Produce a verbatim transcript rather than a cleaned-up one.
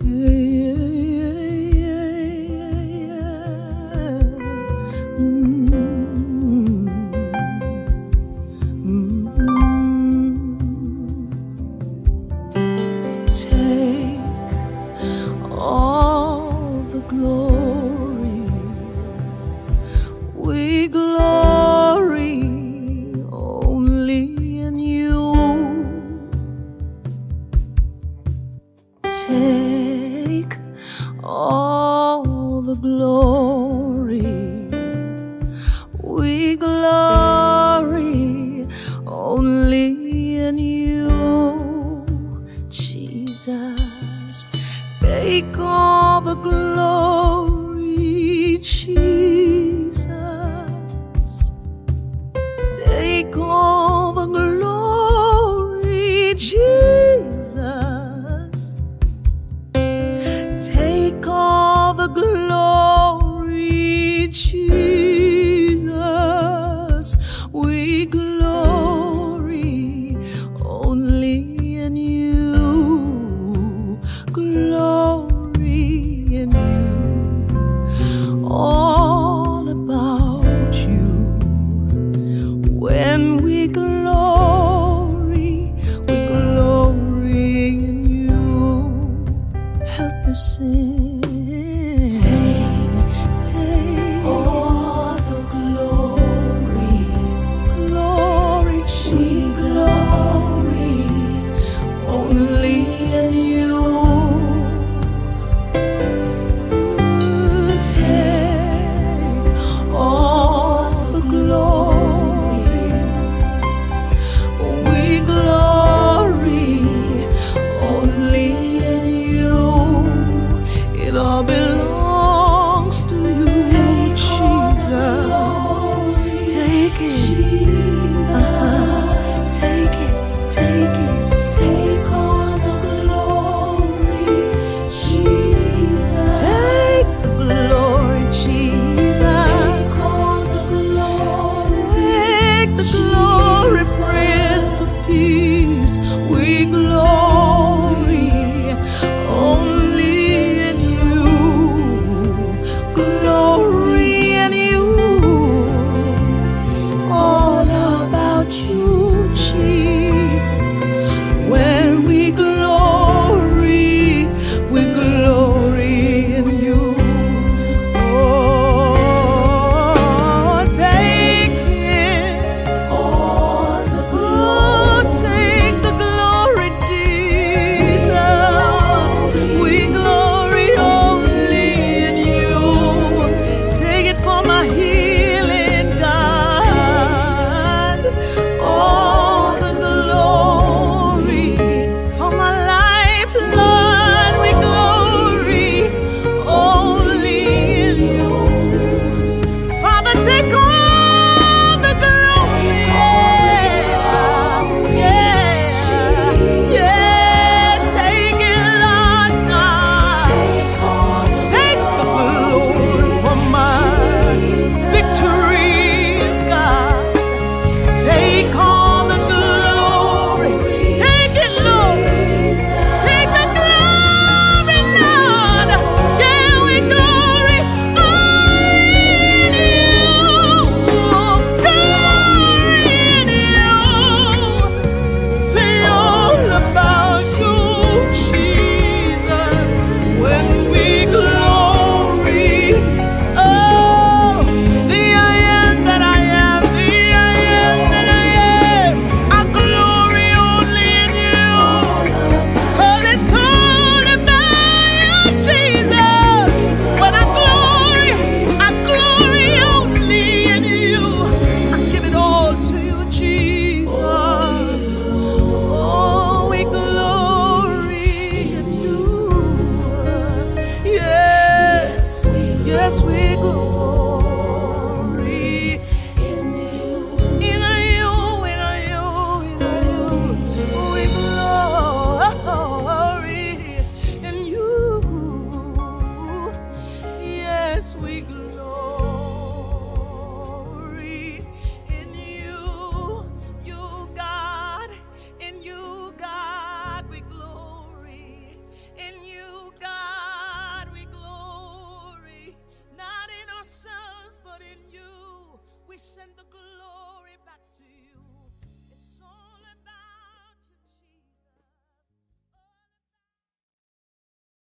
Take all the glory. We glory only in you, Jesus. Take all the glory, Jesus. Take all the glory, Jesus. Take all the glory, Jesus. We glory only in you, glory in you, all about you. When we glory, we glory in you. Help me sing. Take, take all the glory, glory, Jesus, glory, only in you. Take all the glory, we glory only in you. It all belongs to you, Jesus. Take it, uh-huh. Take it, take it. Take all the glory, Jesus. Take the glory, Jesus. Take all the glory. Take the glory, Prince of Peace. We glory only in you, glory in you, all about you, Jesus. When we glory, we glory in you. Oh, take it, all the glory. Oh, take the glory, we send the glory.